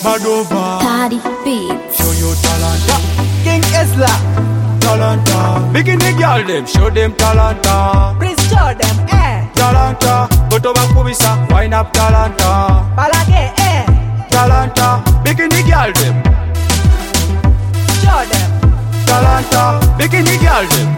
Madova. Party beats. Show your talent. King Esla, Talanta. Bikini girl them, show them talanta. Prince Jordan, Talanta. Go to Bakubisa, wine up talanta. Balage, Talanta. Bikini girl them. Jordan, Talanta. Bikini girl them.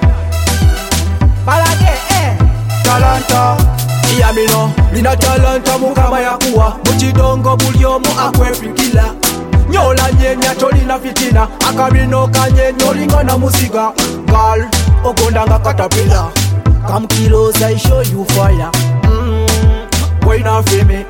Balage, Talanta. iya mina talanta mukama yakuwa mukidongo buli omu akwepikira nyola nyenya tolina fitina akabino kanyenya olinga na musiga gal ogondanga katapila kamkilos I show you fire why not for me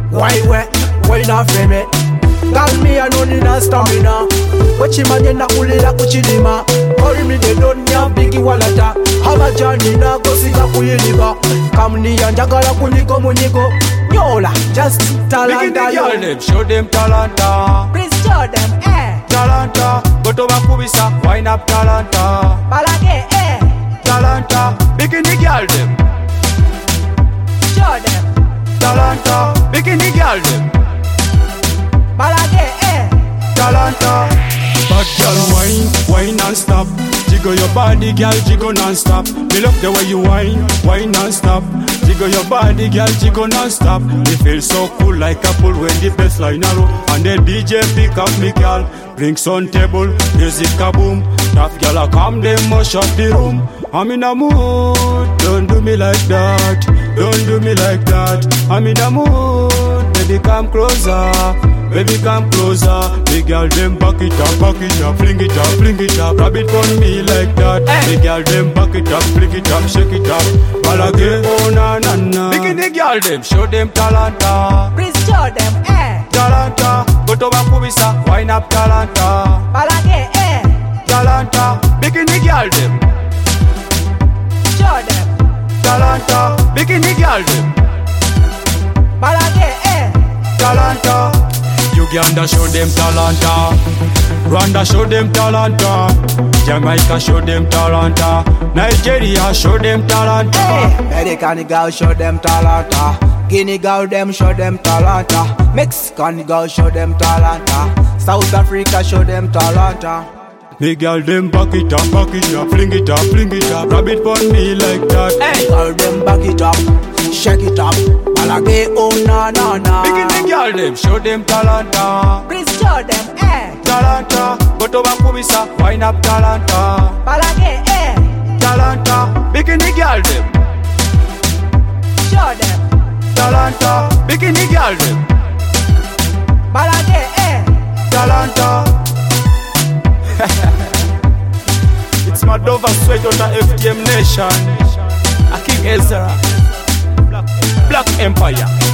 why not for me gal me anonina stamina wechimanye nakulira kuchilima olimide donya bigi walata amajani nagosiga kuyiliba kamniya njagala kunyigo munyigo nyola just talanta yo Them, show them talanta. Prince Jordan, Talanta. Go to Bakubisa, wine up talanta. Balage, Talanta. Bikini girl them. Jordan, Talanta. Bikini girl them. Balage, Talanta. Bad girl wine non-stop. Jiggle your body, girl, jiggle non-stop. Me love the way you wine non-stop. Jiggle your body, girl, jiggle non-stop. Me feel so cool like a pool when the bassline a roll. And the DJ pick up me girl. Drinks on table, music a boom. Tough girl a come, they mash up the room. I'm in a mood, don't do me like that. Don't do me like that. I'm in a mood, baby come closer. Baby come closer. Big girl them back it up, fling it up. Rub it on me like that. Big girl them back it up, fling it up, shake it up. Balage, oh na na na. Bikini girl them, show them talanta. Prince Jordan, Talanta, go to Bakubisa, wine up talanta. Balage, Talanta, bikini girl them. Jordan, Talanta, bikini girl them. Balage, Talanta. Uganda show them talanta. Rwanda show them talanta. Jamaica show them talanta. Nigeria show them talanta. American girl show them talanta. Guinea girl them show them talanta. Mexican girl show them talanta. South Africa show them talanta. Me girl them back it up, fling it up. Rub it on me like that. Girl them back it up, shake it up. Balage, oh na na na. Bikini girl them, show them talanta. Prince Jordan, Talanta, go to Bakubisa, wine up talanta. Balage, Talanta, bikini girl them. Jordan, Talanta, bikini girl them. Balage, Talanta. It's Madova Sweat on the FTM Nation. A King Ezra. Black Empire.